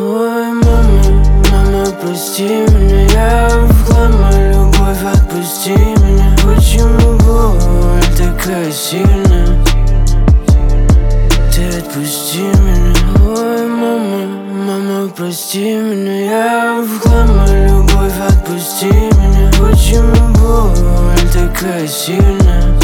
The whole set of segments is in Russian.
Ой, мама, мама, прости меня, я в хлам, а любовь, отпусти меня. Почему боль такая сильная? Ты отпусти меня. Ой, мама, мама, прости меня, я в хлам, а любовь, отпусти меня. Почему боль такая сильная?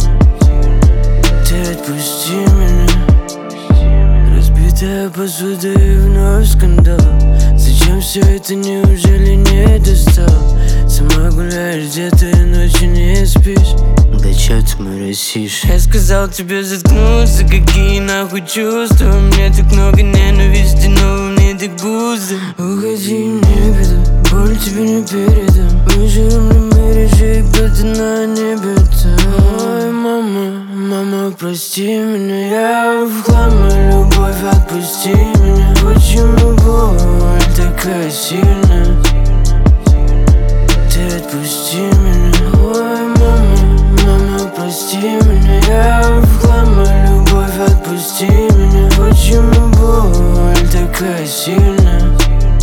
Ты отпусти меня. Разбитая посуда и вновь скандал. Зачем все это, неужели не достал? Сама гуляешь где-то и ночью не спишь. Да чё ты моросишь? Я сказал тебе заткнуться, какие нахуй чувства. Мне так много ненависти, но во мне так пусто. Уходи, не беда, боль тебе не передам. Мы живем на мире, жить где-то на небе. Ой, мама, мама, прости меня, я в хлам, а любовь, отпусти меня. Почему боль такая сильная? Ты отпусти меня. Ой, мама, мама, прости меня, я в хлам, а любовь, отпусти меня. Почему боль такая сильная?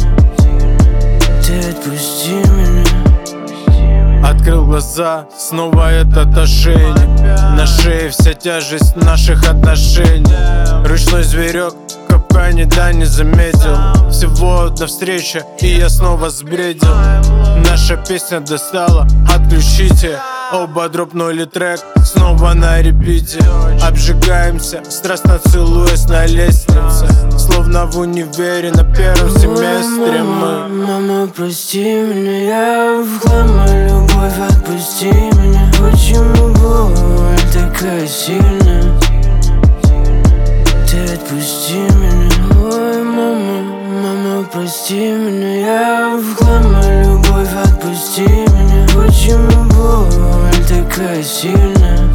Ты отпусти меня. Открыл глаза, снова этот ошейник. На шее вся тяжесть наших отношений. Ручной зверек в капкане, да, не заметил. Всего одна встреча, и я снова сбредил. Наша песня достала, отключите. Оба дропнули трек, снова на репите. Обжигаемся, страстно целуясь на лестнице. Словно в универе на первом семестре мы. Мама, прости меня, я в хлам, а любовь, отпусти меня. Почему боль такая сильная? Ты отпусти меня. Ой, мама, мама, прости меня, я в хлам, а любовь, отпусти меня. Почему боль такая сильная?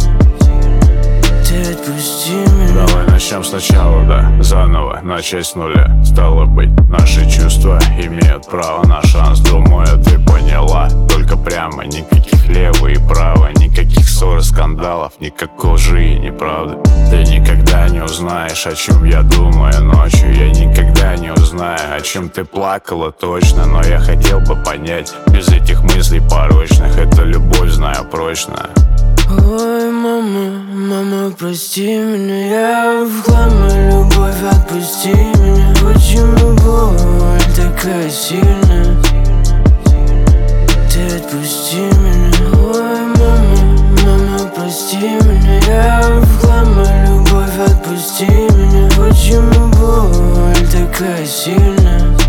Ты отпусти меня. Давай начнем сначала, да, заново, начать с нуля. Стало быть, наши чувства имеют право на шанс. Думаю, ты поняла, только прямо. Никаких лево и право, никаких ссор и скандалов, никакой лжи и неправды. Ты никогда не узнаешь, о чем я думаю ночью. Я никогда не узнаю, о чем ты плакала точно. Но я хотел бы понять, без этих мыслей порочных. Это любовь, знаю прочно. Ой, мама, мама, прости меня, я в хлам, а любовь, отпусти меня. Почему боль такая сильная? Ты отпусти меня. Ой, мама, мама, прости меня, я в хлам, а любовь, отпусти меня. Почему боль такая сильная?